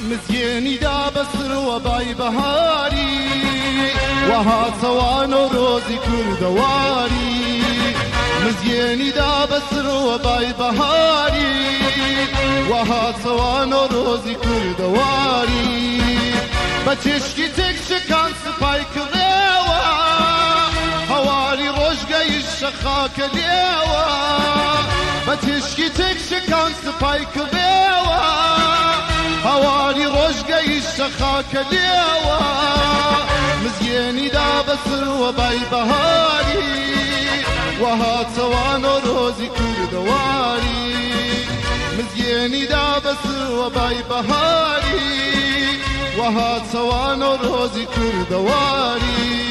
مزياني دابسر وباي بهاري وها صوان وروزي كردواري مزياني دابسر وباي بهاري وها صوان وروزي كردواري بچشکی تک شکان سپای کلیوا هواری روشگای شخاک لیوا بچشکی تک شکان سپای کلیوا هواری روشگای شخاک لیوا مزیانی دابسر و بای بهاری وها توان و روزی کردواری مزیانی دابسر و بای بهاری وها توان و روزی کردواری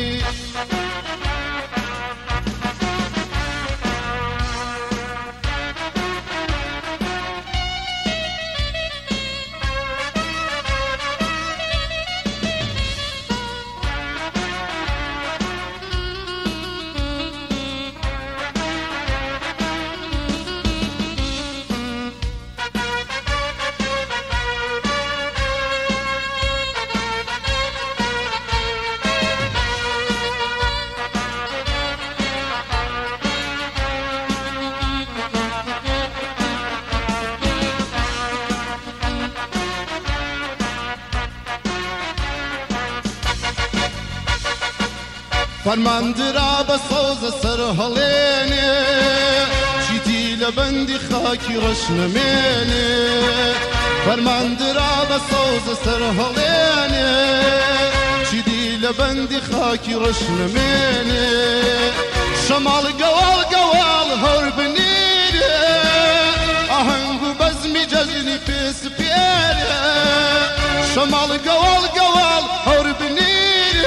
فرماندرا بصوز سر هليني شيتي لبندي خاكي رشنميني فرماندرا بصوز سر هليني شيتي لبندي خاكي رشنميني شمال قوال قوال هربنيني اهنگو بزمي جزني بيس بيري شمال قوال قوال هربنيني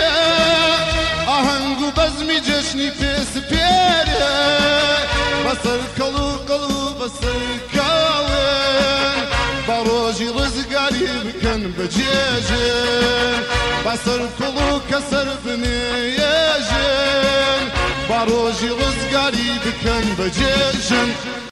آهنگو بزمی جشنی پیس پیره بسر کلو کلو بسر کلن باروجی رزگاری بکن بجیجن بسر کلو کسر بنیجن باروجی رزگاری بکن بجیجن